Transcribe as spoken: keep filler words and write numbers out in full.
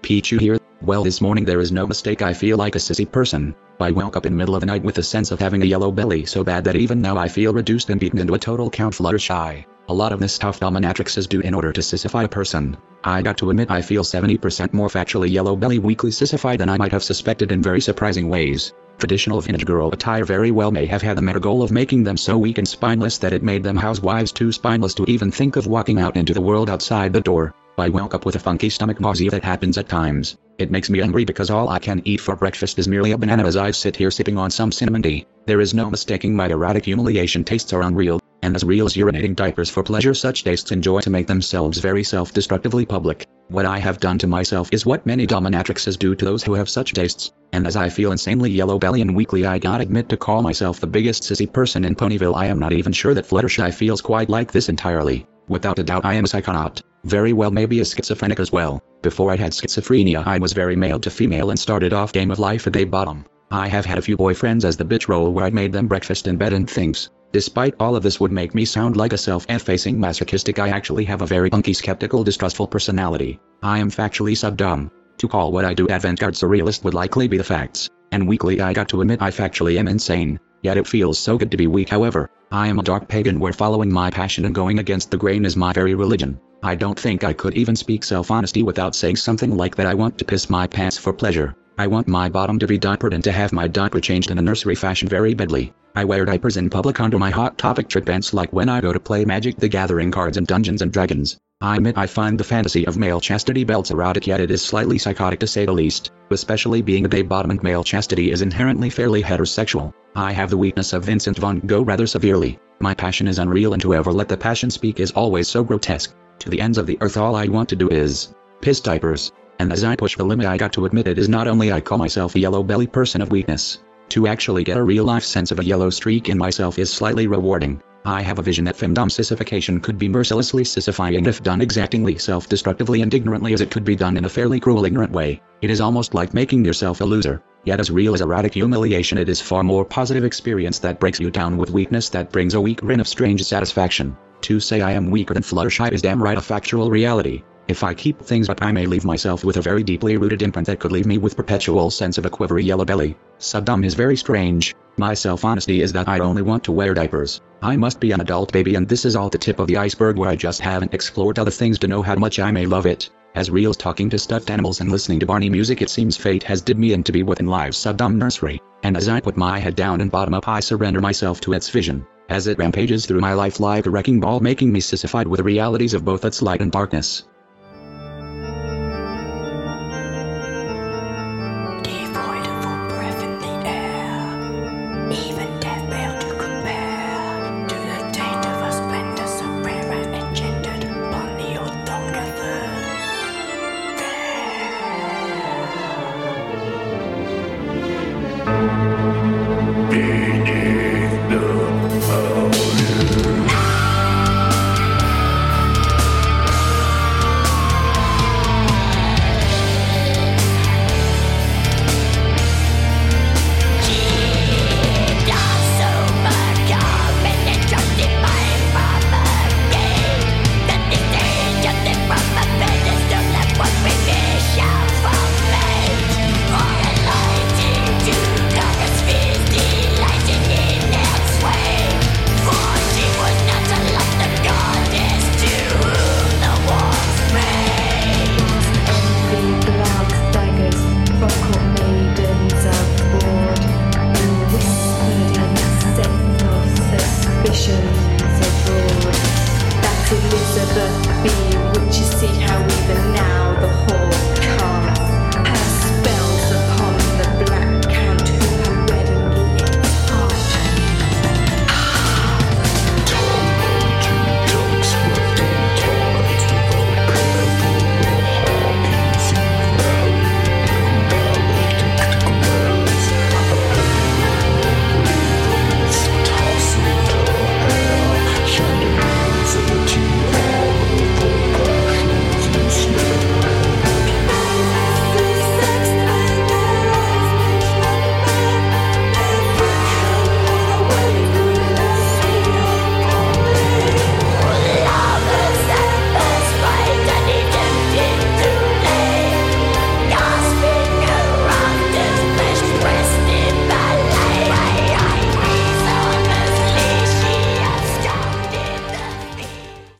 Pichu here. Well, this morning there is no mistake, I feel like a sissy person. I woke up in middle of the night with a sense of having a yellow belly so bad that even now I feel reduced and beaten into a total Count Fluttershy. A lot of this stuff dominatrix is do in order to sissify a person. I got to admit I feel seventy percent more factually yellow belly weakly sissified than I might have suspected in very surprising ways. Traditional vintage girl attire very well may have had the meta goal of making them so weak and spineless that it made them housewives too spineless to even think of walking out into the world outside the door. I woke up with a funky stomach nausea that happens at times. It makes me angry because all I can eat for breakfast is merely a banana as I sit here sipping on some cinnamon tea. There is no mistaking my erratic humiliation tastes are unreal, and as real as urinating diapers for pleasure, such tastes enjoy to make themselves very self-destructively public. What I have done to myself is what many dominatrixes do to those who have such tastes, and as I feel insanely yellow belly and weakly I gotta admit to call myself the biggest sissy person in Ponyville. I am not even sure that Fluttershy feels quite like this entirely. Without a doubt I am a psychonaut, very well maybe a schizophrenic as well. Before I had schizophrenia I was very male to female and started off game of life at a bottom. I have had a few boyfriends as the bitch role where I made them breakfast in bed and things. Despite all of this would make me sound like a self-effacing masochistic, I actually have a very punky skeptical distrustful personality. I am factually sub-dumb. To call what I do avant-garde surrealist would likely be the facts, and weakly I got to admit I factually am insane. Yet it feels so good to be weak. However, I am a dark pagan where following my passion and going against the grain is my very religion. I don't think I could even speak self-honesty without saying something like that. I want to piss my pants for pleasure. I want my bottom to be diapered and to have my diaper changed in a nursery fashion very badly. I wear diapers in public under my Hot Topic trip pants like when I go to play Magic the Gathering cards and Dungeons and Dragons. I admit I find the fantasy of male chastity belts erotic, yet it is slightly psychotic to say the least, especially being a gay bottom and male chastity is inherently fairly heterosexual. I have the weakness of Vincent van Gogh rather severely. My passion is unreal and to ever let the passion speak is always so grotesque. To the ends of the earth all I want to do is piss diapers. And as I push the limit I got to admit it is not only I call myself a yellow belly person of weakness. To actually get a real life sense of a yellow streak in myself is slightly rewarding. I have a vision that femdom sissification could be mercilessly sissifying if done exactingly self-destructively and ignorantly as it could be done in a fairly cruel ignorant way. It is almost like making yourself a loser. Yet as real as erratic humiliation it is far more positive experience that breaks you down with weakness that brings a weak grin of strange satisfaction. To say I am weaker than Fluttershy is damn right a factual reality. If I keep things up I may leave myself with a very deeply rooted imprint that could leave me with perpetual sense of a quivery yellow belly. Subdom is very strange. My self-honesty is that I only want to wear diapers. I must be an adult baby and this is all the tip of the iceberg where I just haven't explored other things to know how much I may love it. As real as talking to stuffed animals and listening to Barney music, it seems fate has did me in to be within live's subdom nursery. And as I put my head down and bottom up I surrender myself to its vision. As it rampages through my life like a wrecking ball making me sissified with the realities of both its light and darkness.